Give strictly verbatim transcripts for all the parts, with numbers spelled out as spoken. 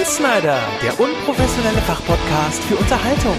Insider, der unprofessionelle Fachpodcast für Unterhaltung.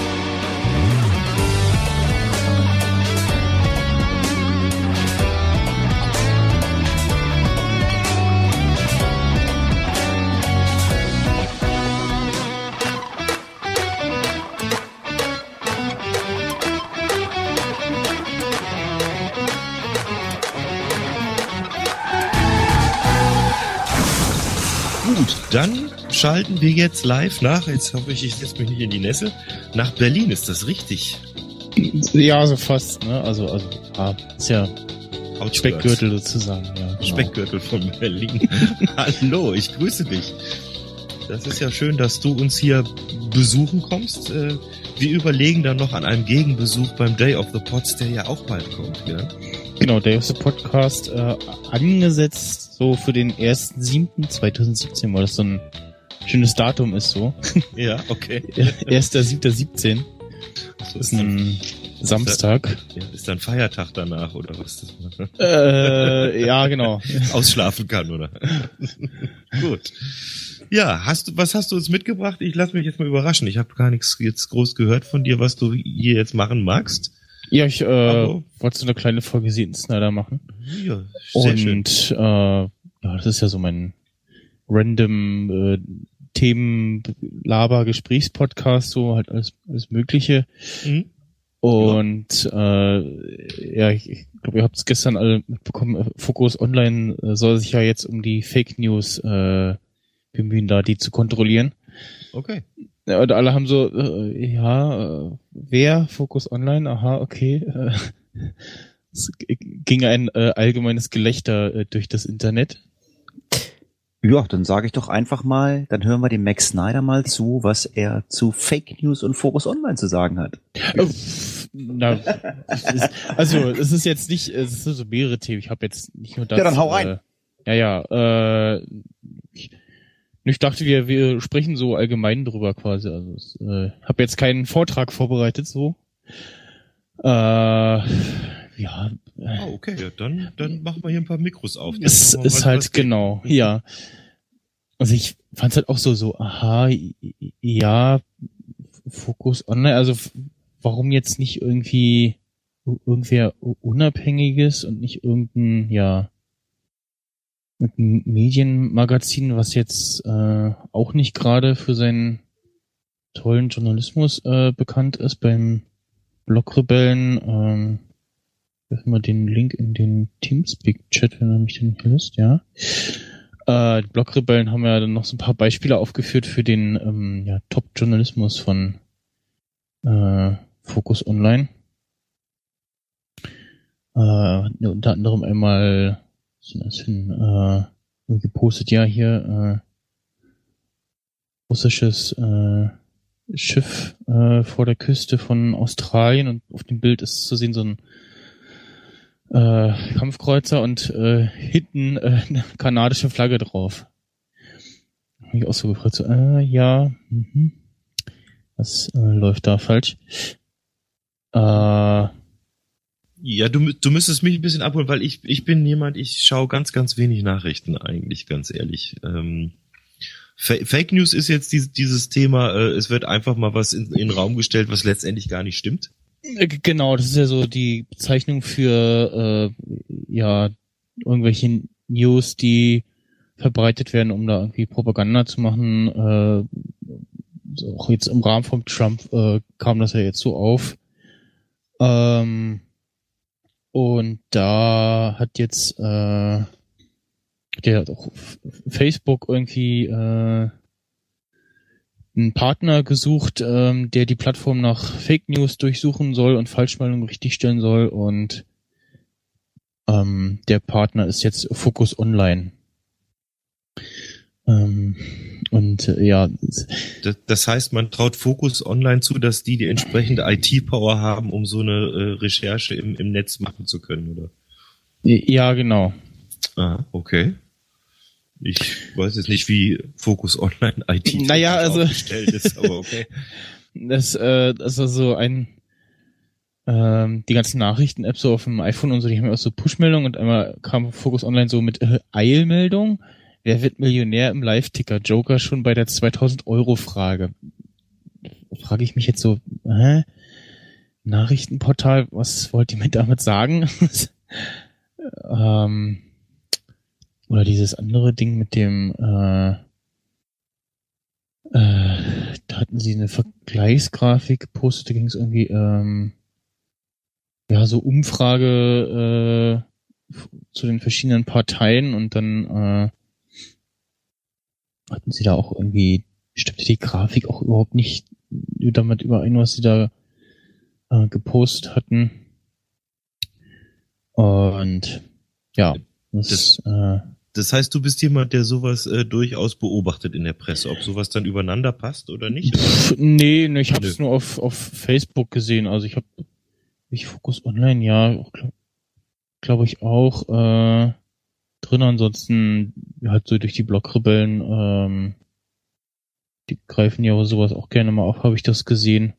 Gut, dann schalten wir jetzt live nach. Jetzt hoffe ich, ich setze mich nicht in die Nässe. Nach Berlin, ist das richtig? Ja, so fast, ne? Also, also, ah, ist ja Outskirts. Speckgürtel sozusagen, ja. Genau. Speckgürtel von Berlin. Hallo, ich grüße dich. Das ist ja schön, dass du uns hier besuchen kommst. Wir überlegen dann noch an einem Gegenbesuch beim Day of the Pods, der ja auch bald kommt, ja? Genau, Day of the Podcast äh, angesetzt so für den ersten siebten zweitausendsiebzehn, weil das so ein schönes Datum ist so. Ja, okay. erster siebter siebzehn. So, ist ein Samstag. Ist da, ja, ist dann Feiertag danach, oder was? Äh, ja, genau. Ausschlafen kann, oder? Gut. Ja, hast du, was hast du uns mitgebracht? Ich lasse mich jetzt mal überraschen. Ich habe gar nichts jetzt groß gehört von dir, was du hier jetzt machen magst. Ja, ich äh, wollte so eine kleine Folge Seaton Snyder machen. Ja, sehr Und schön. Äh, ja, das ist ja so mein random äh, Themen-Laber-Gesprächspodcast, so halt alles, alles Mögliche. Mhm. Und ja, äh, ja ich, ich glaube, ihr habt es gestern alle mitbekommen, Focus Online äh, soll sich ja jetzt um die Fake News äh, bemühen, da die zu kontrollieren. Okay. Ja, und alle haben so, äh, ja, äh, wer? Focus Online? Aha, okay. Äh, es ging ein äh, allgemeines Gelächter äh, durch das Internet. Ja, dann sage ich doch einfach mal, dann hören wir dem Max Snyder mal zu, was er zu Fake News und Focus Online zu sagen hat. Oh, na, es ist, also es ist jetzt nicht, es sind so mehrere Themen. Ich habe jetzt nicht nur das. Ja, dann hau rein. Äh, ja, ja. Äh, ich, ich dachte, wir wir sprechen so allgemein drüber quasi. Also ich äh, habe jetzt keinen Vortrag vorbereitet so. Äh, ja. Oh, okay, ja, dann dann machen wir hier ein paar Mikros auf. Es ist was, halt was genau, geht. Ja. Also ich fand's halt auch so so, aha, ja, Focus Online, also warum jetzt nicht irgendwie irgendwer Unabhängiges und nicht irgendein, ja, ein Medienmagazin, was jetzt äh, auch nicht gerade für seinen tollen Journalismus äh, bekannt ist, beim Blogrebellen, ähm, werfen wir den Link in den Teamspeak-Chat, wenn er mich denn hier lässt, ja. Äh, die Blogrebellen haben ja dann noch so ein paar Beispiele aufgeführt für den ähm, ja, Top-Journalismus von äh, Focus Online. Äh, unter anderem einmal was ist das hin, äh, gepostet, ja, hier äh, russisches äh, Schiff äh, vor der Küste von Australien und auf dem Bild ist zu sehen so ein äh, Kampfkreuzer und äh, hinten äh, eine kanadische Flagge drauf. Hab ich auch so gefragt, so, äh, ja, mhm. Was äh, läuft da falsch? Äh, Ja, du, du müsstest mich ein bisschen abholen, weil ich ich bin jemand, ich schaue ganz, ganz wenig Nachrichten eigentlich, ganz ehrlich. Ähm, Fake News ist jetzt dieses, dieses Thema, äh, es wird einfach mal was in, in den Raum gestellt, was letztendlich gar nicht stimmt. Genau, das ist ja so die Bezeichnung für äh, ja irgendwelche News, die verbreitet werden, um da irgendwie Propaganda zu machen. Äh, auch jetzt im Rahmen von Trump äh, kam das ja jetzt so auf. Ähm, Und da hat jetzt äh, der hat auch Facebook irgendwie äh, einen Partner gesucht, ähm, der die Plattform nach Fake News durchsuchen soll und Falschmeldungen richtigstellen soll. Und ähm, der Partner ist jetzt Focus Online. Ähm, und äh, ja. Das, das heißt, man traut Focus Online zu, dass die die entsprechende I T-Power haben, um so eine äh, Recherche im, im Netz machen zu können, oder? Ja, genau. Ah, okay. Ich weiß jetzt nicht, wie Focus Online I T naja, also aufgestellt ist, aber okay. Das, äh, das ist so ein ähm, die ganzen Nachrichten-Apps so auf dem iPhone und so, die haben ja auch so Push-Meldungen und einmal kam Focus Online so mit äh, Eilmeldung. wer wird Millionär im Live-Ticker? Joker schon bei der zweitausend-Euro-Frage. Frage ich mich jetzt so, hä? Nachrichtenportal, was wollt ihr mir damit sagen? ähm, oder dieses andere Ding mit dem, äh, äh, da hatten sie eine Vergleichsgrafik gepostet, da ging es irgendwie, ähm, ja, so Umfrage äh, zu den verschiedenen Parteien und dann äh, hatten sie da auch irgendwie, stimmte die Grafik auch überhaupt nicht damit überein, was sie da äh, gepostet hatten. Und ja, das, das, äh, das heißt, du bist jemand, der sowas äh, durchaus beobachtet in der Presse, ob sowas dann übereinander passt oder nicht? Pff, nee, nee, ich habe es nur auf, auf Facebook gesehen. Also ich habe ich Focus Online, ja, glaube glaub ich auch äh, drin. Ansonsten halt so durch die Blogrebellen, ähm, die greifen ja sowas auch gerne mal auf, habe ich das gesehen.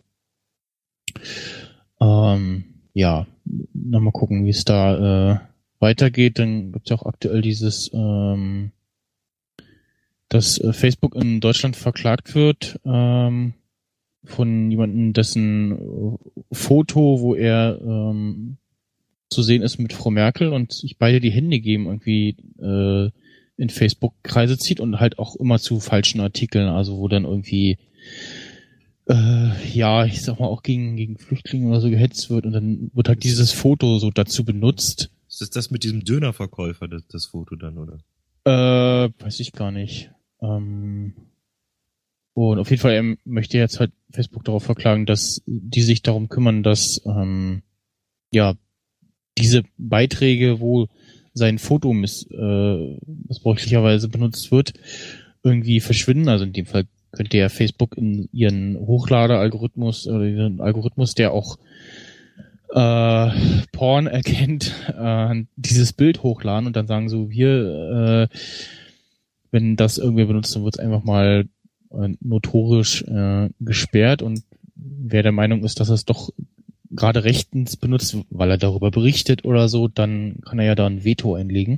Ähm, ja, na mal gucken, wie es da äh, weitergeht. Dann gibt es ja auch aktuell dieses, ähm, dass äh, Facebook in Deutschland verklagt wird ähm, von jemandem, dessen äh, Foto, wo er ähm, zu sehen ist mit Frau Merkel und sich beide die Hände geben, irgendwie äh, in Facebook-Kreise zieht und halt auch immer zu falschen Artikeln, also wo dann irgendwie äh, ja, ich sag mal auch gegen gegen Flüchtlinge oder so gehetzt wird und dann wird halt dieses Foto so dazu benutzt. Ist das das mit diesem Dönerverkäufer, das, das Foto dann, oder? Äh, weiß ich gar nicht. Ähm, und auf jeden Fall ähm, möchte jetzt halt Facebook darauf verklagen, dass die sich darum kümmern, dass ähm, ja diese Beiträge, wo sein Foto miss, äh, missbräuchlicherweise benutzt wird, irgendwie verschwinden. Also in dem Fall könnte ja Facebook in ihren Hochlader-Algorithmus oder ihren Algorithmus, der auch äh, Porn erkennt, äh, dieses Bild hochladen und dann sagen so, hier, äh, wenn das irgendwer benutzt, dann wird es einfach mal äh, notorisch äh, gesperrt und wer der Meinung ist, dass es doch gerade rechtens benutzt, weil er darüber berichtet oder so, dann kann er ja da ein Veto einlegen.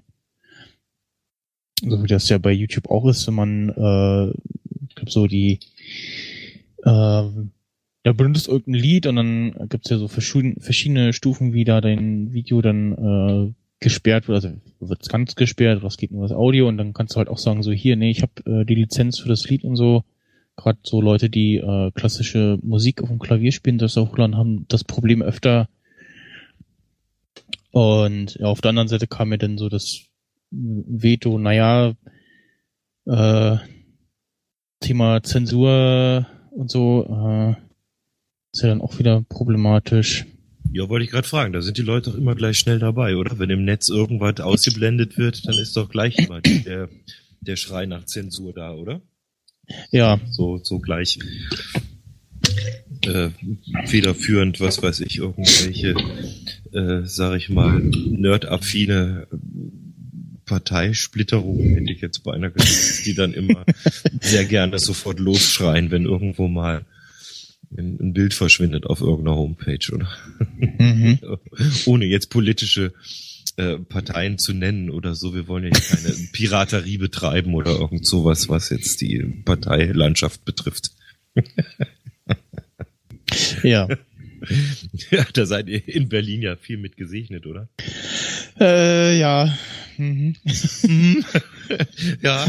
So wie das ja bei YouTube auch ist, wenn man, äh, ich glaube so die, äh, da benutzt irgendein Lied und dann gibt's ja so verschiedene, verschiedene Stufen, wie da dein Video dann äh, gesperrt wird, also wird's ganz gesperrt, was geht nur das Audio und dann kannst du halt auch sagen, so hier, nee, ich habe äh, die Lizenz für das Lied und so. Gerade so Leute, die äh, klassische Musik auf dem Klavier spielen, das auch hochladen, haben das Problem öfter. Und ja, auf der anderen Seite kam mir dann so das Veto, naja, äh, Thema Zensur und so, äh, ist ja dann auch wieder problematisch. Ja, wollte ich gerade fragen, da sind die Leute doch immer gleich schnell dabei, oder? Wenn im Netz irgendwas ausgeblendet wird, dann ist doch gleich immer der, der Schrei nach Zensur da, oder? Ja. So, so gleich äh, federführend, was weiß ich, irgendwelche, äh, sag ich mal, nerdaffine Parteisplitterungen, hätte ich jetzt bei einer gesagt, die dann immer sehr gerne sofort losschreien, wenn irgendwo mal ein, ein Bild verschwindet auf irgendeiner Homepage, oder? Mhm. Ohne jetzt politische äh, Parteien zu nennen oder so. Wir wollen ja keine Piraterie betreiben oder irgend sowas, was jetzt die Parteilandschaft betrifft. Ja. Ja, da seid ihr in Berlin ja viel mit gesegnet, oder? Äh, ja. Mhm. Ja.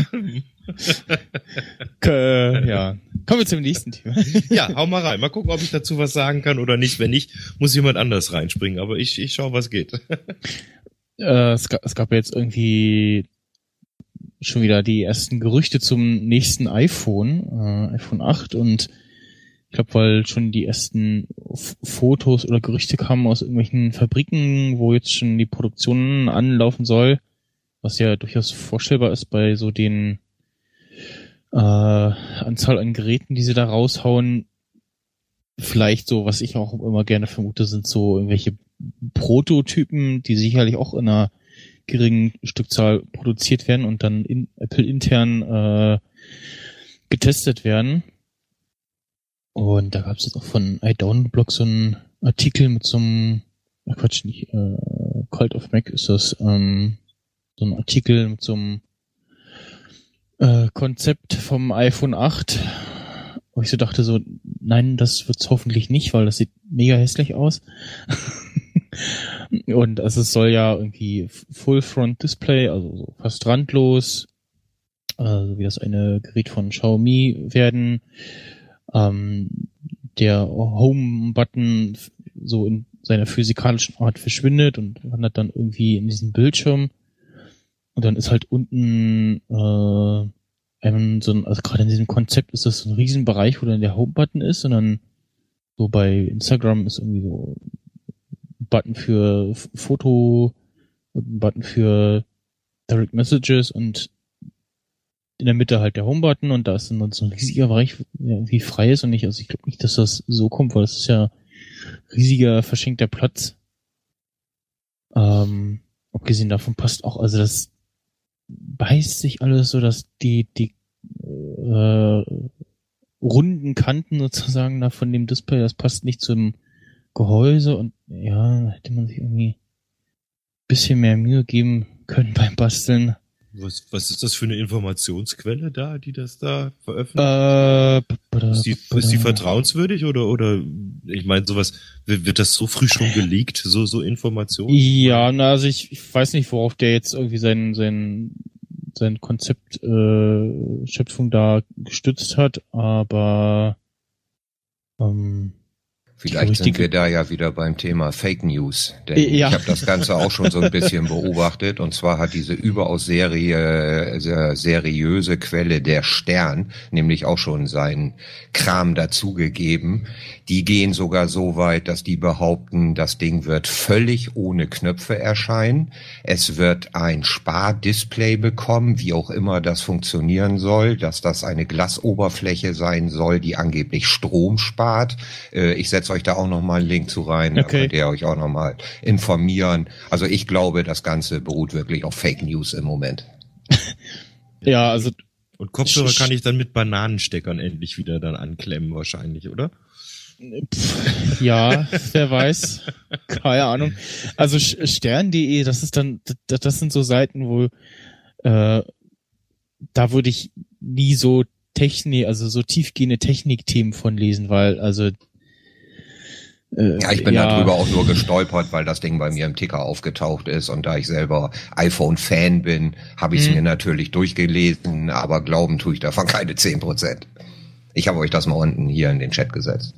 äh, ja. Kommen wir zum nächsten Thema. Ja, hau mal rein. Mal gucken, ob ich dazu was sagen kann oder nicht. Wenn nicht, muss jemand anders reinspringen. Aber ich, ich schau, was geht. Äh, es, gab, es gab jetzt irgendwie schon wieder die ersten Gerüchte zum nächsten iPhone, äh, iPhone acht und ich glaube, weil schon die ersten F- Fotos oder Gerüchte kamen aus irgendwelchen Fabriken, wo jetzt schon die Produktion anlaufen soll, was ja durchaus vorstellbar ist bei so den äh, Anzahl an Geräten, die sie da raushauen. Vielleicht so, was ich auch immer gerne vermute, sind so irgendwelche Prototypen, die sicherlich auch in einer geringen Stückzahl produziert werden und dann in Apple intern äh, getestet werden. Und da gab es jetzt auch von iDownblog so einen Artikel mit so einem, ach Quatsch, nicht, äh, Cult of Mac ist das, ähm, so ein Artikel mit so einem äh, Konzept vom iPhone acht, wo ich so dachte so, nein, das wird's hoffentlich nicht, weil das sieht mega hässlich aus. Und also es soll ja irgendwie Full Front Display, also so fast randlos, also wie das eine Gerät von Xiaomi werden. Ähm, der Home-Button so in seiner physikalischen Art verschwindet und wandert dann irgendwie in diesen Bildschirm. Und dann ist halt unten äh, ein, so ein, also gerade in diesem Konzept ist das so ein Riesenbereich, wo dann der Home-Button ist, und dann so bei Instagram ist irgendwie so ein Button für F- Foto und ein Button für Direct Messages und in der Mitte halt der Home-Button, und da ist dann so ein riesiger Bereich, der irgendwie frei ist, und ich, also ich glaube nicht, dass das so kommt, weil das ist ja riesiger verschenkter Platz. Ähm, abgesehen davon passt auch, also das beißt sich alles so, dass die, die äh, runden Kanten sozusagen da von dem Display, das passt nicht zum Gehäuse, und ja, da hätte man sich irgendwie ein bisschen mehr Mühe geben können beim Basteln. Was, was ist das für eine Informationsquelle da, die das da veröffentlicht? Äh, ist, die, ist die vertrauenswürdig oder, oder, ich meine, sowas, wird, wird das so früh schon geleakt, so, so Informationen? Ja, na, also ich, ich weiß nicht, worauf der jetzt irgendwie sein, sein, sein Konzept, äh, Schöpfung da gestützt hat, aber, ähm, Vielleicht sind denke, wir da ja wieder beim Thema Fake News, denn ja. ich habe das Ganze auch schon so ein bisschen beobachtet, und zwar hat diese überaus serie, sehr seriöse Quelle der Stern nämlich auch schon seinen Kram dazugegeben. Die gehen sogar so weit, dass die behaupten, das Ding wird völlig ohne Knöpfe erscheinen. Es wird ein Spardisplay bekommen, wie auch immer das funktionieren soll, dass das eine Glasoberfläche sein soll, die angeblich Strom spart. Äh, ich setze euch da auch nochmal einen Link zu rein, okay. Da könnt ihr euch auch nochmal informieren. Also ich glaube, das Ganze beruht wirklich auf Fake News im Moment. Ja, also. Und Kopfhörer kann ich dann mit Bananensteckern endlich wieder dann anklemmen wahrscheinlich, oder? Pff, ja, wer weiß. Keine Ahnung. Also stern punkt de, das ist dann, das, das sind so Seiten, wo äh, da würde ich nie so Technik, also so tiefgehende Technikthemen von lesen, weil also Äh, ja, ich bin ja. darüber auch nur gestolpert, weil das Ding bei mir im Ticker aufgetaucht ist, und da ich selber iPhone-Fan bin, habe ich es hm. mir natürlich durchgelesen, aber glauben tue ich davon keine zehn Prozent. Ich habe euch das mal unten hier in den Chat gesetzt.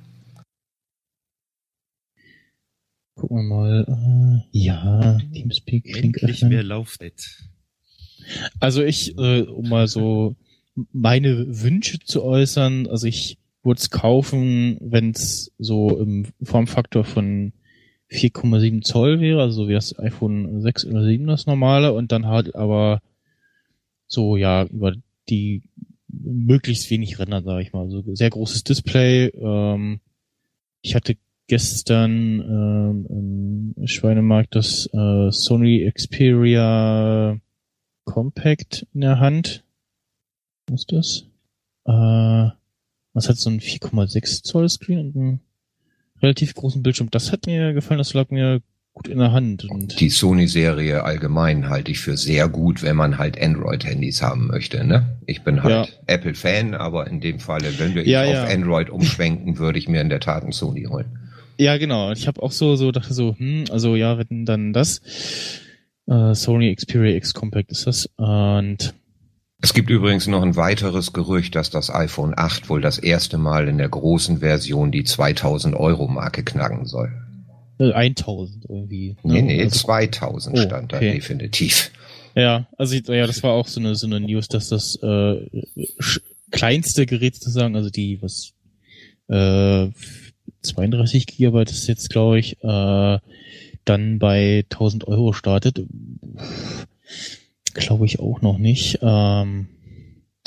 Gucken wir mal. Äh, ja, Teamspeak. Endlich mehr Laufzeit. Also ich, äh, um mal so meine Wünsche zu äußern, also ich würde es kaufen, wenn es so im Formfaktor von vier Komma sieben Zoll wäre, also so wie das iPhone sechs oder sieben das normale, und dann halt aber so, ja, über die möglichst wenig Ränder, sage ich mal. So sehr großes Display. Ähm, ich hatte gestern ähm, im Schweinemarkt das äh, Sony Xperia Compact in der Hand. Was ist das? Äh, das hat so einen vier Komma sechs Zoll Screen und einen relativ großen Bildschirm. Das hat mir gefallen, das lag mir gut in der Hand. Und die Sony-Serie allgemein halte ich für sehr gut, wenn man halt Android-Handys haben möchte, ne? Ich bin halt ja. Apple-Fan, aber in dem Falle, wenn wir ja, auf ja. Android umschwenken, würde ich mir in der Tat einen Sony holen. Ja, genau. Ich habe auch so, so dachte so, hm, also ja, wenn dann das äh, Sony Xperia X Compact ist das. Und es gibt übrigens noch ein weiteres Gerücht, dass das iPhone acht wohl das erste Mal in der großen Version die zweitausend Euro Marke knacken soll. eintausend irgendwie. Ne? Nee, nee, also, zweitausend oh, stand okay. da definitiv. Ja, also ja, das war auch so eine so eine News, dass das äh, kleinste Gerät sozusagen, also die was äh, zweiunddreißig Gigabyte ist jetzt, glaube ich, äh, dann bei tausend Euro startet. Glaube ich auch noch nicht. Ähm, Der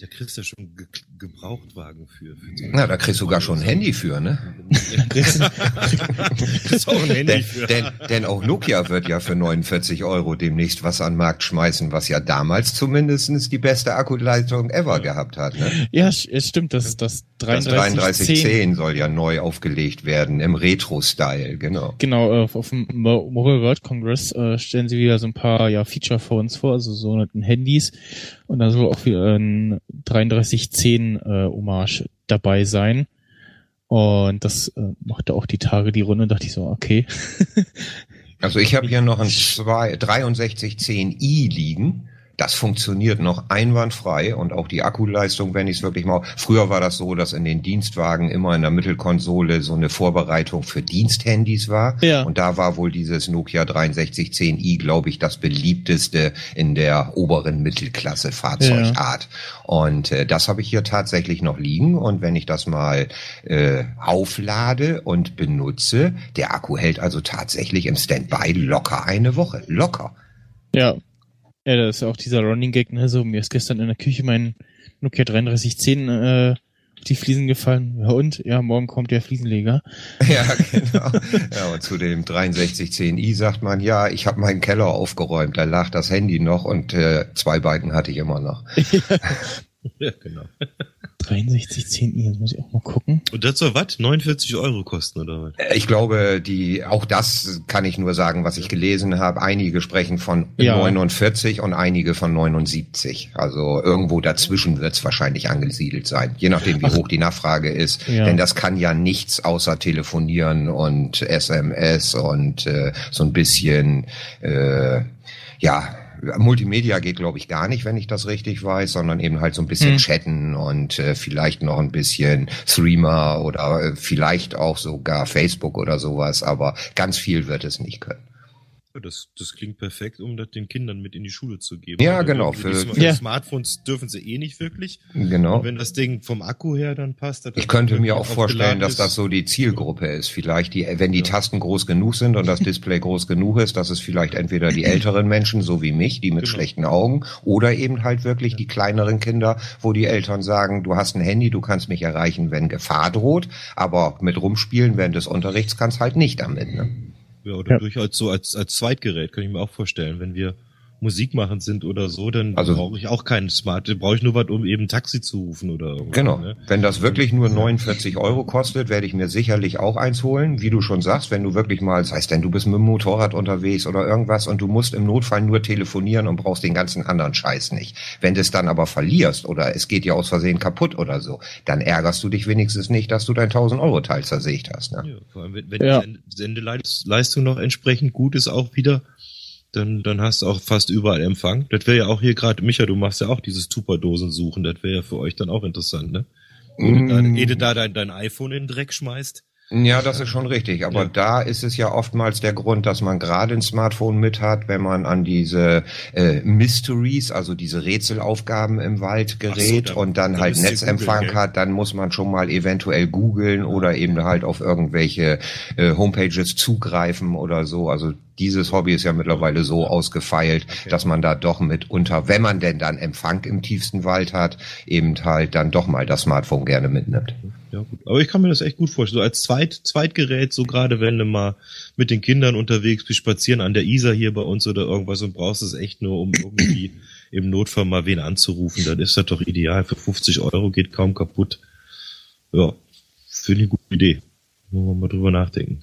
Da kriegst du ja schon Ge Gebrauchtwagen für. für Na, da kriegst du sogar schon ein Handy für, ne? Da kriegst du kriegst auch ein Handy denn, für. denn, denn auch Nokia wird ja für neunundvierzig Euro demnächst was an den Markt schmeißen, was ja damals zumindest die beste Akkuleistung ever gehabt hat, ne? Ja, es stimmt, das, das Das dreiunddreißig zehn soll ja neu aufgelegt werden, im Retro-Style, genau. Genau, auf, auf dem Mobile World Congress äh, stellen sie wieder so ein paar ja Feature-Phones vor, also so ein Handys. Und da soll auch wieder ein dreiunddreißig zehn äh, Hommage dabei sein. Und das äh, machte auch die Tage die Runde, dachte ich so, okay. Also ich habe hier noch ein zwei dreiundsechzig zehn i liegen. Das funktioniert noch einwandfrei und auch die Akkuleistung, wenn ich es wirklich mal... Früher war das so, dass in den Dienstwagen immer in der Mittelkonsole so eine Vorbereitung für Diensthandys war. Ja. Und da war wohl dieses Nokia dreiundsechzig zehn i, glaube ich, das beliebteste in der oberen Mittelklasse Fahrzeugart. Ja. Und äh, das habe ich hier tatsächlich noch liegen. Und wenn ich das mal äh, auflade und benutze, der Akku hält also tatsächlich im Standby locker eine Woche. Locker. Ja. Ja, das ist auch dieser Running Gag, ne, so, mir ist gestern in der Küche mein Nokia dreiunddreißig zehn äh, auf die Fliesen gefallen. Ja und? Ja, morgen kommt der Fliesenleger. Ja, genau. Ja, und zu dem dreiundsechzig zehn i sagt man, ja, ich habe meinen Keller aufgeräumt, da lag das Handy noch und äh, zwei Balken hatte ich immer noch. Ja, genau. dreiundsechzig zehn i, jetzt muss ich auch mal gucken. Und das soll was? neunundvierzig Euro kosten, oder was? Ich glaube, die, auch das kann ich nur sagen, was ich gelesen habe. Einige sprechen von Ja. neunundvierzig und einige von neunundsiebzig. Also irgendwo dazwischen wird es wahrscheinlich angesiedelt sein. Je nachdem, wie hoch die Nachfrage ist. Ja. Denn das kann ja nichts außer telefonieren und S M S und äh, so ein bisschen, äh, ja, Multimedia geht, glaube ich, gar nicht, wenn ich das richtig weiß, sondern eben halt so ein bisschen Hm. chatten und äh, vielleicht noch ein bisschen Threema oder äh, vielleicht auch sogar Facebook oder sowas, aber ganz viel wird es nicht können. Das, das klingt perfekt, um das den Kindern mit in die Schule zu geben. Ja, Weil genau, Die, für- die, die Ja. Smartphones dürfen sie eh nicht wirklich. Genau. Und wenn das Ding vom Akku her dann passt. dass Ich das könnte mir wirklich auch vorstellen, aufgeladen dass ist. das so die Zielgruppe ist. Vielleicht die, wenn die Ja. Tasten groß genug sind und das Display groß genug ist, dass es vielleicht entweder die älteren Menschen, so wie mich, die mit Genau. schlechten Augen, oder eben halt wirklich die kleineren Kinder, wo die Eltern sagen, du hast ein Handy, du kannst mich erreichen, wenn Gefahr droht, aber mit rumspielen während des Unterrichts kannst halt nicht damit, ne? Ja, oder Ja. durchaus so als, als Zweitgerät, kann ich mir auch vorstellen. Wenn wir Musik machen sind oder so, dann Also- brauche ich auch keinen Smart, dann brauche ich nur was, um eben ein Taxi zu rufen oder irgendwas. Genau. Ne? Wenn das wirklich nur neunundvierzig Euro kostet, werde ich mir sicherlich auch eins holen. Wie du schon sagst, wenn du wirklich mal, das heißt denn, du bist mit dem Motorrad unterwegs oder irgendwas und du musst im Notfall nur telefonieren und brauchst den ganzen anderen Scheiß nicht. Wenn du es dann aber verlierst oder es geht ja aus Versehen kaputt oder so, dann ärgerst du dich wenigstens nicht, dass du dein tausend-Euro-Teil zersägt hast. Ne? Ja, vor allem, wenn, wenn Ja. die Sendeleistung noch entsprechend gut ist, auch wieder, dann, dann hast du auch fast überall Empfang. Das wäre ja auch hier gerade, Micha, du machst ja auch dieses Tupperdosen suchen, das wäre ja für euch dann auch interessant, ne? Ehe du da, Mm. ehe du da dein, dein iPhone in den Dreck schmeißt. Ja, das ist schon richtig. Aber Ja. da ist es ja oftmals der Grund, dass man gerade ein Smartphone mit hat, wenn man an diese äh, Mysteries, also diese Rätselaufgaben im Wald gerät Ach so, da- und dann da halt müsst ihr Netzempfang googeln, gell? hat, dann muss man schon mal eventuell googeln oder eben halt auf irgendwelche äh, Homepages zugreifen oder so. Also dieses Hobby ist ja mittlerweile so ausgefeilt, Okay. dass man da doch mitunter, wenn man denn dann Empfang im tiefsten Wald hat, eben halt dann doch mal das Smartphone gerne mitnimmt. Ja, gut. Aber ich kann mir das echt gut vorstellen. So als Zweit, Zweitgerät, so gerade wenn du mal mit den Kindern unterwegs bist, spazieren an der Isar hier bei uns oder irgendwas und brauchst es echt nur, um irgendwie im Notfall mal wen anzurufen, dann ist das doch ideal. Für fünfzig Euro geht kaum kaputt. Ja, finde ich eine gute Idee. Wollen wir mal drüber nachdenken.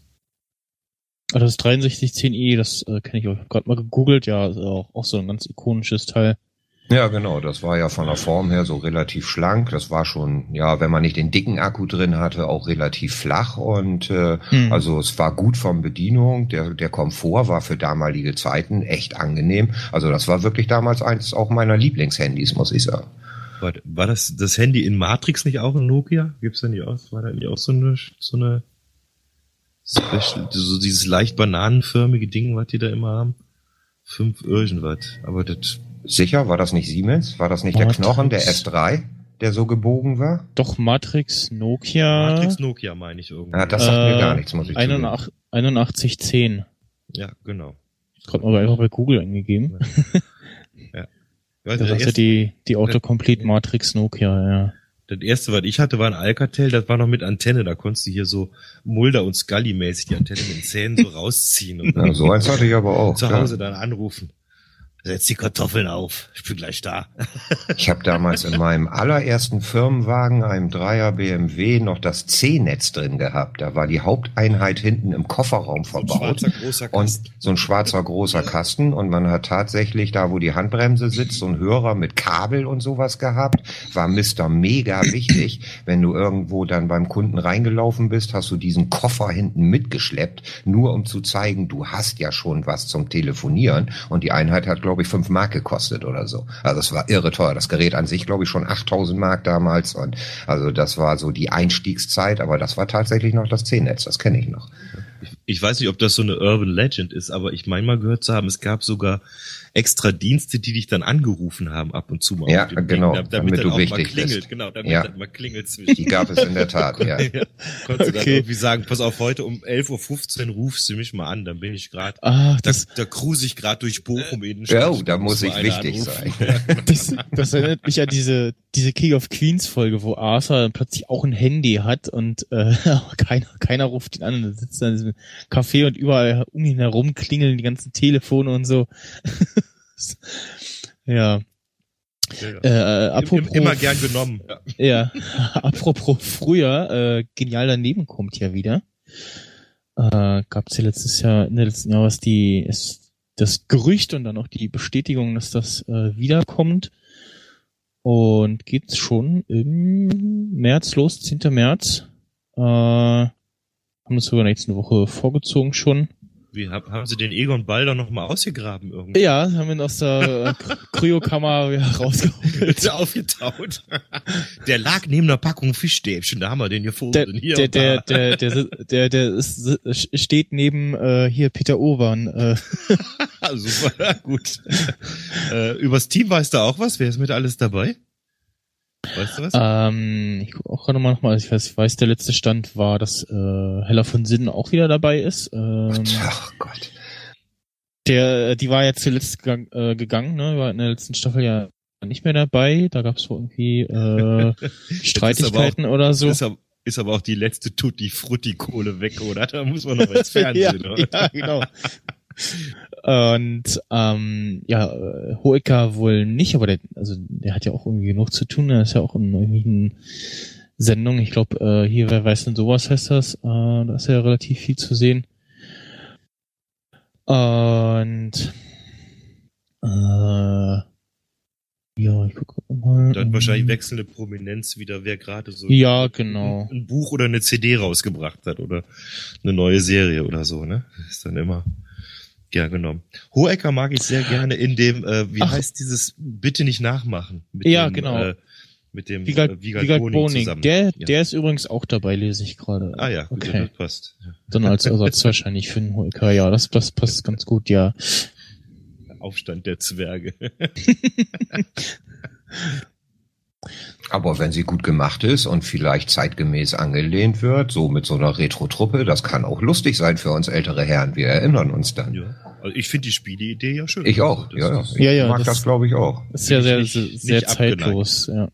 Ah, das dreiundsechzig zehn i, das äh, kenne ich auch. Ich habe gerade mal gegoogelt, ja, ist auch, auch so ein ganz ikonisches Teil. Ja, genau. Das war ja von der Form her so relativ schlank. Das war schon, ja, wenn man nicht den dicken Akku drin hatte, auch relativ flach. Und äh, Hm. also es war gut von Bedienung. Der, der Komfort war für damalige Zeiten echt angenehm. Also das war wirklich damals eins auch meiner Lieblingshandys, muss ich sagen. War, war das das Handy in Matrix nicht auch ein Nokia? Gibt's da nicht auch? War da nicht auch so eine so eine Special, so dieses leicht bananenförmige Ding, was die da immer haben? Fünf irgendwas. Aber das Sicher? War das nicht Siemens? War das nicht der Matrix. Knochen, der S drei, der so gebogen war? Doch, Matrix, Nokia. Matrix Nokia meine ich irgendwie. Ja, das sagt mir gar nichts, muss ich zugeben. einundachtzig, einundachtzig zehn. Ja, genau. Ich habe mal einfach bei Google eingegeben. Weißt, Das der ist ja erste, die, die Autocomplete Matrix Nokia, ja. das erste, was ich hatte, war ein Alcatel, das war noch mit Antenne, da konntest du hier so Mulder und Scully-mäßig die Antenne mit den Zähnen so rausziehen und Ja, so eins hatte ich aber auch. zu klar. Hause dann anrufen. Setz die Kartoffeln auf, ich bin gleich da. Ich habe damals in meinem allerersten Firmenwagen, einem Dreier B M W, noch das C-Netz drin gehabt. Da war die Haupteinheit hinten im Kofferraum So ein verbaut. schwarzer, großer Und Kasten. so ein schwarzer großer Kasten. Und man hat tatsächlich da, wo die Handbremse sitzt, so einen Hörer mit Kabel und sowas gehabt. War Mister Mega wichtig. Wenn du irgendwo dann beim Kunden reingelaufen bist, hast du diesen Koffer hinten mitgeschleppt, nur um zu zeigen, du hast ja schon was zum Telefonieren. Und die Einheit hat, glaube ich, fünf Mark gekostet oder so. Also es war irre teuer. Das Gerät an sich, glaube ich, schon achttausend Mark damals. Und also das war so die Einstiegszeit. Aber das war tatsächlich noch das C-Netz. Das kenne ich noch. Ich weiß nicht, ob das so eine Urban Legend ist, aber ich meine mal gehört zu haben, es gab sogar extra Dienste, die dich dann angerufen haben ab und zu mal. Ja, auf dem genau, Ding, damit, damit dann du auch mal wichtig klingelt, bist. genau, damit Ja. das mal klingelt zwischen. Die gab es in der Tat, ja. Ja, konntest du dann Okay. irgendwie sagen, pass auf, heute um elf Uhr fünfzehn rufst du mich mal an, dann bin ich gerade, Ah, da, das, da cruise ich gerade durch Bochum in den Ja, Stadt. da muss mal ich einer wichtig anrufen. sein. das, das erinnert mich an diese, diese King of Queens Folge, wo Arthur plötzlich auch ein Handy hat und äh, keiner, keiner ruft ihn an. Er sitzt da in diesem Café und überall um ihn herum klingeln die ganzen Telefone und so. Ja. Ja, ja. Äh, apropos, Immer gern genommen. Ja. ja, apropos früher, äh, genial daneben kommt ja wieder. Äh, gab's ja letztes Jahr, in der letzten Jahr was die, ist das Gerücht und dann auch die Bestätigung, dass das äh, wiederkommt. Und geht's schon im März los, zehnten März. Äh, haben das sogar nächste Woche vorgezogen schon. Wie, hab, haben sie den Egon Balder noch mal ausgegraben irgendwie? Ja, haben ihn aus der äh, Kryokammer wieder rausgeholt. Wird aufgetaut. Der lag neben einer Packung Fischstäbchen, da haben wir den gefunden. Der, Hier der, und der, da. der, der, der, der ist, steht neben äh, hier Peter Urban. Äh. Super, gut. äh, übers Team weißt du auch was? Wer ist mit alles dabei? Weißt du was? Ähm, ich gucke auch gerade mal nochmal, ich weiß, ich weiß, der letzte Stand war, dass äh, Hella von Sinnen auch wieder dabei ist. Ähm, Ach Gott. der, die war ja zuletzt gegangen, äh, gegangen, ne? War in der letzten Staffel ja nicht mehr dabei. Da gab es wohl irgendwie äh, Streitigkeiten oder so. Ist aber, ist aber auch die letzte Tutti-Frutti-Kohle weg, oder? Da muss man noch ins Fernsehen, ja, oder? ja, genau. Und ähm, ja, äh, Hoeker wohl nicht, aber der, also der hat ja auch irgendwie genug zu tun. Er ist ja auch in irgendwelchen Sendungen. Ich glaube, äh, hier, wer weiß denn sowas heißt das. Äh, da ist ja relativ viel zu sehen. Und äh, ja, ich gucke mal. Dann wahrscheinlich wechselnde Prominenz wieder, wer gerade so Ja, genau. ein, ein Buch oder eine C D rausgebracht hat oder eine neue Serie oder so, ne? Ist dann immer gern genommen. Hohecker mag ich sehr gerne in dem, äh, wie Ach. heißt dieses, bitte nicht nachmachen. Mit Ja, dem, genau. Äh, mit dem Wiegald, äh, Wiegald, Wiegald Boning Boning. zusammen. Der, ja. der ist übrigens auch dabei, lese ich gerade. Ah ja, gut, okay. das passt. Ja. Dann als Ersatz wahrscheinlich für den Hoeker. Ja, das, das passt ganz gut, ja. Aufstand der Zwerge. Aber wenn sie gut gemacht ist und vielleicht zeitgemäß angelehnt wird, so mit so einer Retro-Truppe, das kann auch lustig sein für uns ältere Herren. Wir erinnern uns dann. Ja. Also ich finde die Spieleidee ja schön. Ich auch, Das ja, ja. ist- Ich Ja, ja, mag das- das, glaube ich, auch. Ist ja Bin sehr, ich sehr, nicht- sehr nicht abgeneigt. zeitlos, ja.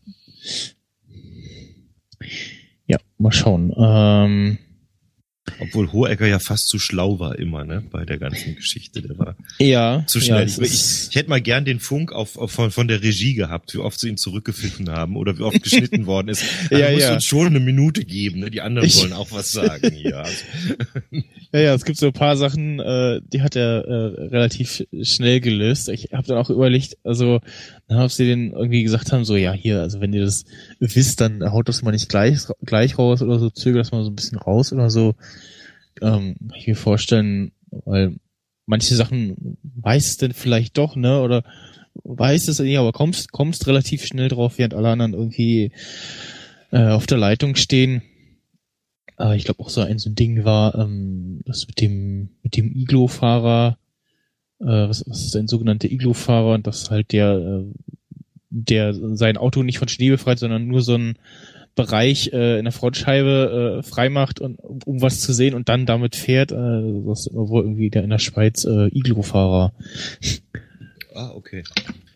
Ja, mal schauen. Ähm, Obwohl Hohecker ja fast zu schlau war immer, ne, bei der ganzen Geschichte. Der war ja, zu ja, schnell. es ich, ich, ist, ich hätte mal gern den Funk auf, auf, von, von der Regie gehabt, wie oft sie ihn zurückgepfiffen haben oder wie oft geschnitten worden ist. Also Ja, muss ja. uns schon eine Minute geben, ne? Die anderen Ich- wollen auch was sagen hier. Also, ja, ja, es gibt so ein paar Sachen, äh, die hat er äh, relativ schnell gelöst. Ich habe dann auch überlegt, also, dann hab sie denen irgendwie gesagt haben, so, ja, hier, also wenn ihr das wisst, dann haut das mal nicht gleich, gleich raus oder so, zögert das mal so ein bisschen raus oder so. Ähm, kann ich mir vorstellen, weil manche Sachen weißt du vielleicht doch, ne, oder weißt es nicht, aber kommst, kommst relativ schnell drauf, während alle anderen irgendwie äh, auf der Leitung stehen. Äh, ich glaube auch so ein so ein Ding war, ähm, das mit dem, mit dem Iglo-Fahrer, äh, was, was ist ein sogenannter Iglo-Fahrer, und das halt der, äh, der sein Auto nicht von Schnee befreit, sondern nur so ein Bereich äh, in der Frontscheibe äh, freimacht, und, um, um was zu sehen und dann damit fährt. Äh, das ist immer wohl irgendwie der in der Schweiz äh, Iglo-Fahrer. ah, okay.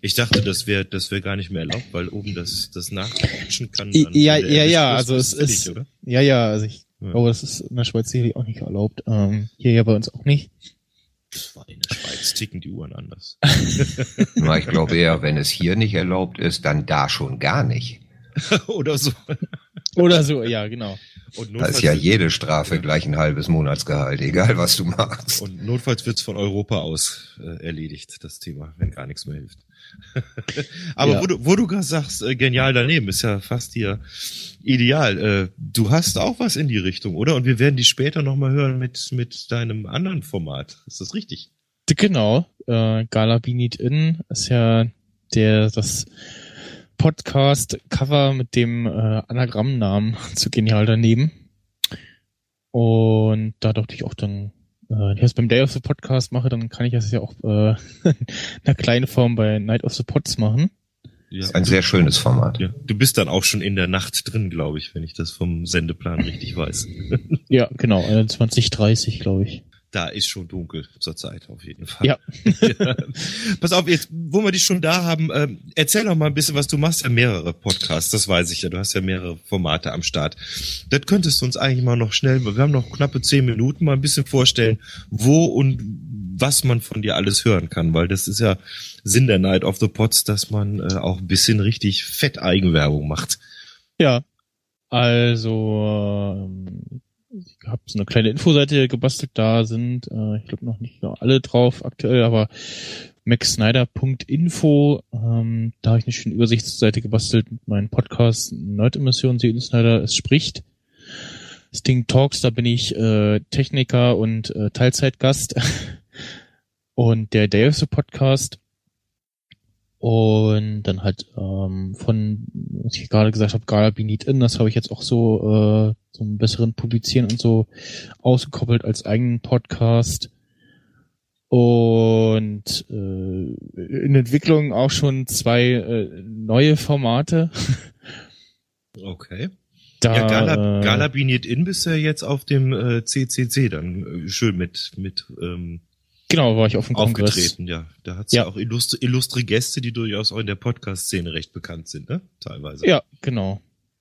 Ich dachte, das wäre das wäre gar nicht mehr erlaubt, weil oben das das Nachrutschen kann. I- Dann ja, wenn der ja, erwischt ja, wird, also es fertig, ist- oder? Ja, ja, also ich Ja. glaube, das ist in der Schweiz sicherlich auch nicht erlaubt. Ähm, hier ja bei uns auch nicht. Das war in der Schweiz ticken die Uhren anders. Na, ich glaube eher, wenn es hier nicht erlaubt ist, dann da schon gar nicht. Oder so. Oder so, ja, genau. Und Da notfalls ist ja wird- jede Strafe gleich ein halbes Monatsgehalt, egal was du machst. Und notfalls wird's von Europa aus äh, erledigt, das Thema, wenn gar nichts mehr hilft. Aber Ja. wo du, wo du gerade sagst, äh, genial daneben, ist ja fast hier ideal. Äh, du hast auch was in die Richtung, oder? Und wir werden die später nochmal hören mit, mit deinem anderen Format. Ist das richtig? Genau, äh, Gala Be Need In ist ja der das Podcast-Cover mit dem äh, Anagrammnamen zu Genial daneben. Und da dachte ich auch dann, äh, wenn ich das beim Day of the Podcast mache, dann kann ich das ja auch äh, in einer kleinen Form bei Night of the Pods machen. Ja. Ein sehr schönes Format. Ja. Du bist dann auch schon in der Nacht drin, glaube ich, wenn ich das vom Sendeplan richtig weiß. Ja, genau, einundzwanzig dreißig, glaube ich. Da ist schon dunkel zur Zeit auf jeden Fall. Ja. Ja. Pass auf, jetzt, wo wir dich schon da haben, ähm, erzähl doch mal ein bisschen, was du machst. Ja, mehrere Podcasts, das weiß ich ja. Du hast ja mehrere Formate am Start. Das könntest du uns eigentlich mal noch schnell, wir haben noch knappe zehn Minuten, mal ein bisschen vorstellen, wo und was man von dir alles hören kann, weil das ist ja Sinn der Night of the Pods, dass man äh, auch ein bisschen richtig fett Eigenwerbung macht. Ja, also ähm, ich habe so eine kleine Infoseite gebastelt, da sind, äh, ich glaube noch nicht noch alle drauf aktuell, aber max snyder punkt info, ähm, da habe ich eine schöne Übersichtsseite gebastelt mit meinem Podcast Nerd-Emission, Sie Snyder, es spricht. Sting Talks, da bin ich äh, Techniker und äh, Teilzeitgast. Und der Day of the Podcast. Und dann halt ähm, von, was ich gerade gesagt habe, Gala Be Need In, das habe ich jetzt auch so äh, so einen besseren Publizieren und so ausgekoppelt als eigenen Podcast. Und äh, in Entwicklung auch schon zwei äh, neue Formate. Okay. Da, Ja, Gala, äh, Gala Be Need In bist du ja jetzt auf dem äh, C C C dann äh, schön mit mit ähm, Genau, war ich auf dem Kongress. aufgetreten, ja. Da hat's ja, Ja. auch illustre, illustre Gäste, die durchaus auch in der Podcast-Szene recht bekannt sind, ne? Teilweise. Ja, genau.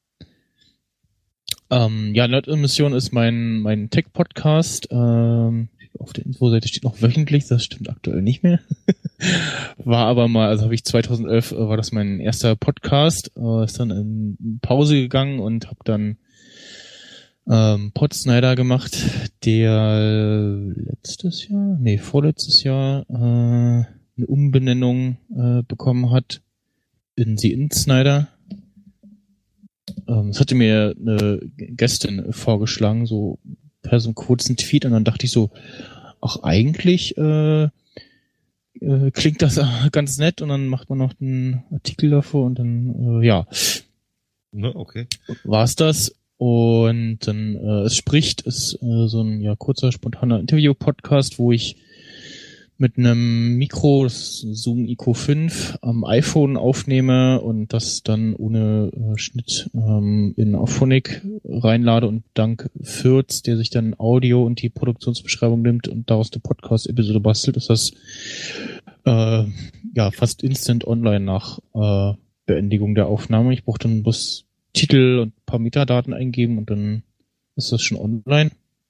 Ähm, ja, Nerd-Emission ist mein mein Tech-Podcast. Ähm, auf der Infoseite steht noch wöchentlich, das stimmt aktuell nicht mehr. War aber mal, also habe ich zweitausendelf, äh, war das mein erster Podcast, äh, ist dann in Pause gegangen und habe dann ähm, Pod Snyder gemacht, der letztes Jahr, nee, vorletztes Jahr äh, eine Umbenennung äh, bekommen hat in The In Snyder. Ähm, das hatte mir eine Gästin vorgeschlagen, so per so einem kurzen Tweet, und dann dachte ich so, ach, eigentlich äh, äh, klingt das ganz nett, und dann macht man noch einen Artikel davor und dann, äh, ja, Ne, okay. war's das. Und dann äh, es spricht, ist äh, so ein ja kurzer, spontaner Interview-Podcast, wo ich mit einem Mikro, das ist ein Zoom I Q fünf, am iPhone aufnehme und das dann ohne äh, Schnitt ähm, in Auphonic reinlade, und dank Fürz, der sich dann Audio und die Produktionsbeschreibung nimmt und daraus eine Podcast-Episode bastelt, ist das äh, ja fast instant online nach äh, Beendigung der Aufnahme. Ich brauche dann bloß Titel und ein paar Metadaten eingeben und dann ist das schon online.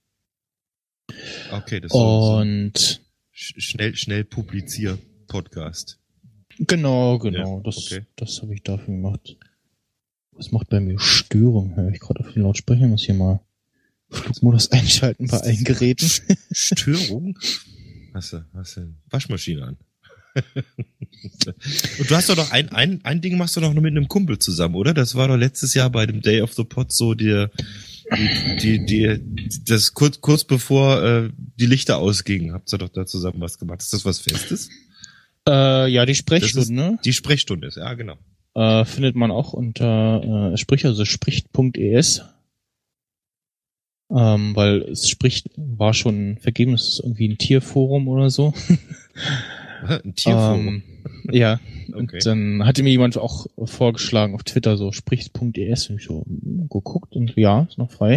Okay, das ist so, Und so sch- schnell, schnell publizier Podcast. genau, genau, Ja, das, okay. das habe ich dafür gemacht. Was macht bei mir Störung? Höre ich gerade auf den Lautsprecher, muss hier mal Flugmodus einschalten bei allen Geräten. Störung? Hast du, hast du Waschmaschine an? Und du hast doch noch ein, ein, ein Ding machst du doch noch mit einem Kumpel zusammen, oder? Das war doch letztes Jahr bei dem Day of the Pod so, der, die, die, die, das kurz, kurz bevor äh, die Lichter ausgingen, habt ihr doch da zusammen was gemacht. Ist das was Festes? Äh, ja, die Das ist- Sprechstunde, ne? Die Sprechstunde ist, ja, genau. Äh, findet man auch unter äh, sprich, also spricht.es. Ähm, weil es spricht, war schon vergeben, es ist irgendwie ein Tierforum oder so. Ein Tierforum. Ähm, ja, Okay. und dann hatte mir jemand auch vorgeschlagen auf Twitter, so spricht.es, und ich so hm, geguckt und ja, ist noch frei.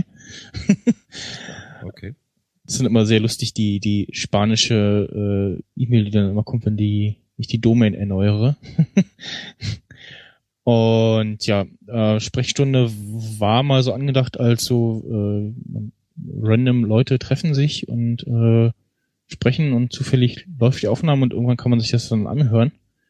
Okay. Das sind immer sehr lustig, die die spanische äh, E-Mail, die dann immer kommt, wenn die ich die Domain erneuere. Und ja, äh, Sprechstunde war mal so angedacht, als so äh, random Leute treffen sich und äh, sprechen und zufällig läuft die Aufnahme und irgendwann kann man sich das dann anhören.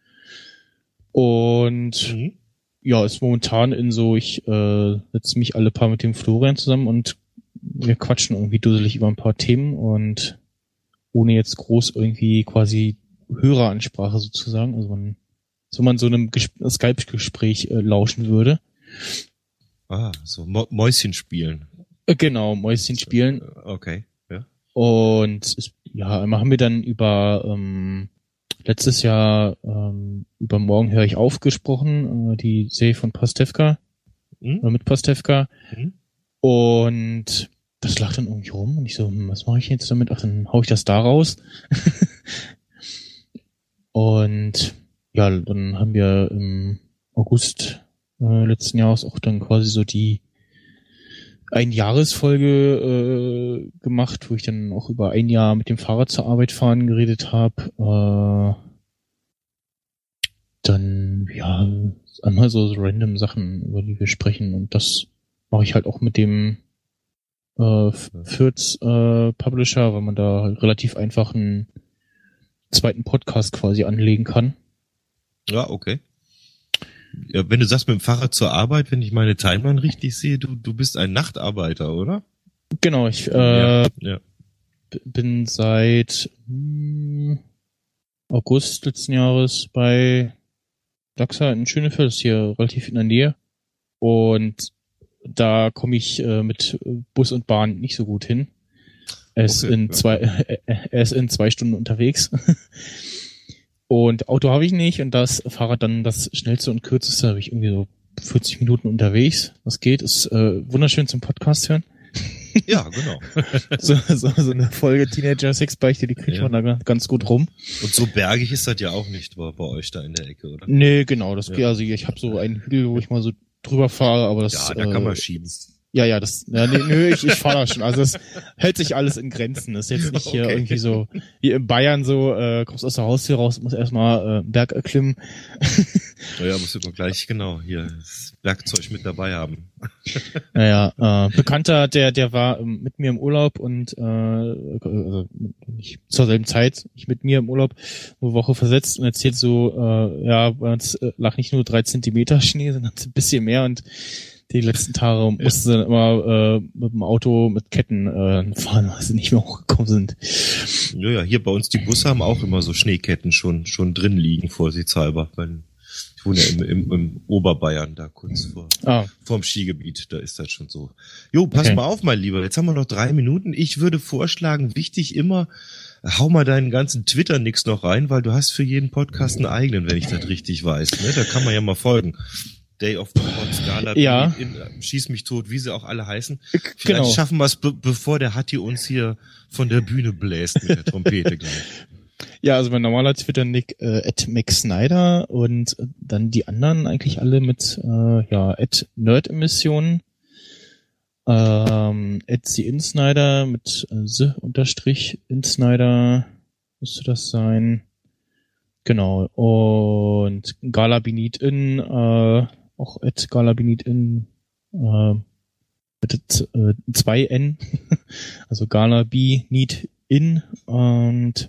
Und mhm. ja, ist momentan in so, ich äh, setze mich alle paar mit dem Florian zusammen und wir quatschen irgendwie dusselig über ein paar Themen und ohne jetzt groß irgendwie quasi Höreransprache sozusagen, also man so man so einem Ges- Skype-Gespräch äh, lauschen würde. Ah, so Mo- Mäuschen spielen. Äh, genau, Mäuschen spielen. Okay, ja. Und es, ja, einmal haben wir dann über ähm, letztes Jahr ähm, über Morgen höre ich auf gesprochen, äh, die Serie von Pastewka, hm? äh, mit Pastewka. Hm? Und das lag dann irgendwie rum und ich so, hm, was mache ich jetzt damit? Ach, dann hau ich das da raus. Und ja, dann haben wir im August äh, letzten Jahres auch dann quasi so die Einjahresfolge äh, gemacht, wo ich dann auch über ein Jahr mit dem Fahrrad zur Arbeit fahren geredet habe. Äh, dann, ja, einmal so, so random Sachen, über die wir sprechen. Und das mache ich halt auch mit dem äh, Fürth äh, Publisher, weil man da halt relativ einfach einen zweiten Podcast quasi anlegen kann. Ja, okay. Ja, wenn du sagst, mit dem Fahrrad zur Arbeit, wenn ich meine Timeline richtig sehe, du, du bist ein Nachtarbeiter, oder? Genau, ich äh, ja, ja. b- bin seit hm, August letzten Jahres bei Daxa in Schönefeld, das ist hier relativ in der Nähe. Und da komme ich äh, mit Bus und Bahn nicht so gut hin. Er ist okay, in ja. zwei, äh, er ist in zwei Stunden unterwegs. Und Auto habe ich nicht und das Fahrrad dann das schnellste und kürzeste, habe ich irgendwie so vierzig Minuten unterwegs. Das geht, ist äh, wunderschön zum Podcast hören. Ja, genau. so, so, so eine Folge Teenager Sexbeichte, die kriegt ja. man da ganz gut rum. Und so bergig ist das ja auch nicht bei, bei euch da in der Ecke, oder? Nee, genau. Das ja. Also ich habe so einen Hügel, wo ich mal so drüber fahre, aber das... Ja, da kann man äh, schieben. Ja, ja, das, ja, nee, nö, ich, ich fahre da schon. Also es hält sich alles in Grenzen. Das ist jetzt nicht hier okay. irgendwie so, wie in Bayern so, äh, kommst aus der Haustür raus, musst erstmal äh, einen Berg erklimmen. Naja, musst du mal gleich, genau, hier das Werkzeug mit dabei haben. Naja, äh, Bekannter, der, der war ähm, mit mir im Urlaub und äh, also nicht zur selben Zeit, nicht mit mir im Urlaub, eine Woche versetzt und erzählt so, äh, ja, bei uns äh, lag nicht nur drei Zentimeter Schnee, sondern ein bisschen mehr und die letzten Tage mussten sie dann immer äh, mit dem Auto mit Ketten äh, fahren, weil sie nicht mehr hochgekommen sind. Ja, ja, hier bei uns die Busse haben auch immer so Schneeketten schon schon drin liegen, vorsichtshalber. Weil ich wohne ja im, im, im Oberbayern, da kurz vor ah. vorm Skigebiet, da ist das schon so. Jo, pass okay. mal auf, mein Lieber, jetzt haben wir noch drei Minuten. Ich würde vorschlagen, wichtig immer, hau mal deinen ganzen Twitter-Nix noch rein, weil du hast für jeden Podcast einen eigenen, wenn ich das richtig weiß. Ne? Da kann man ja mal folgen. Day of the Pods, Gala, ja. in, in, Schieß mich tot, wie sie auch alle heißen. Vielleicht genau. schaffen wir es, be- bevor der Hatti uns hier von der Bühne bläst mit der Trompete gleich. Ja, also mein normaler Twitter-Nick äh, at McSnyder und dann die anderen eigentlich alle mit äh, ja at Nerdemissionen, ähm, at the Insnyder mit äh, the unterstrich Insnyder müsste das sein. Genau. Und Galabinit in äh, auch at Galabinit in äh, mit äh, zwei N, also Galabinit in und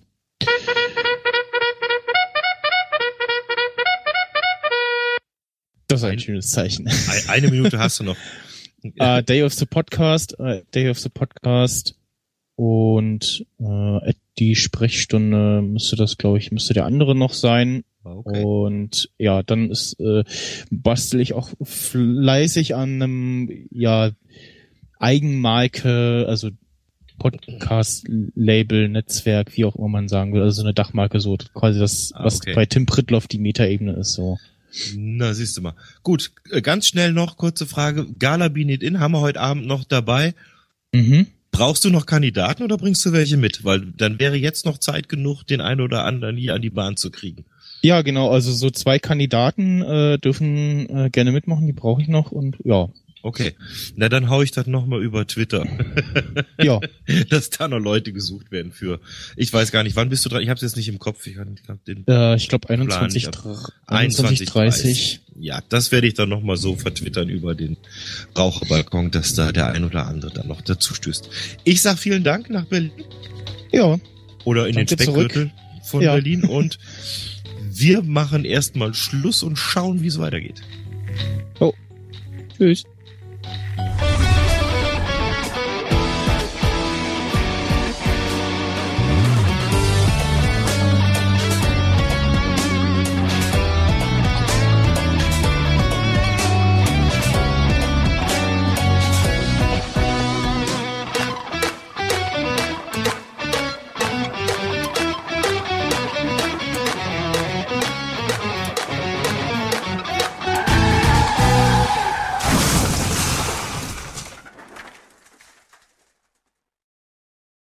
das ist ein, ein schönes Zeichen. Eine Minute hast du noch. uh, Day of the Podcast, uh, Day of the Podcast und uh, at die Sprechstunde müsste das, glaube ich, müsste der andere noch sein. Okay. Und ja, dann ist äh, bastel ich auch fleißig an einem ja Eigenmarke, also Podcast-Label, Netzwerk, wie auch immer man sagen will, also so eine Dachmarke, so quasi das, ah, was okay. bei Tim Prittloff die Metaebene ist, so. Na, siehst du mal. Gut, ganz schnell noch, kurze Frage. Galabinit in haben wir heute Abend noch dabei. Mhm. Brauchst du noch Kandidaten oder bringst du welche mit? Weil dann wäre jetzt noch Zeit genug, den einen oder anderen hier an die Bahn zu kriegen. Ja, genau, also so zwei Kandidaten äh, dürfen äh, gerne mitmachen, die brauche ich noch und ja, Okay. Na, dann hau ich das nochmal über Twitter. Ja. Dass da noch Leute gesucht werden für, ich weiß gar nicht, wann bist du dran? Ich hab's jetzt nicht im Kopf. Ich hab den Äh, ich glaube einundzwanzig, einundzwanzig dreißig. Ja, das werde ich dann nochmal so vertwittern über den Raucherbalkon, dass da der ein oder andere dann noch dazu stößt. Ich sag vielen Dank nach Berlin. Ja. Oder in Danke den Speckgürtel von Ja. Berlin und wir machen erstmal Schluss und schauen, wie es weitergeht. Oh. Tschüss.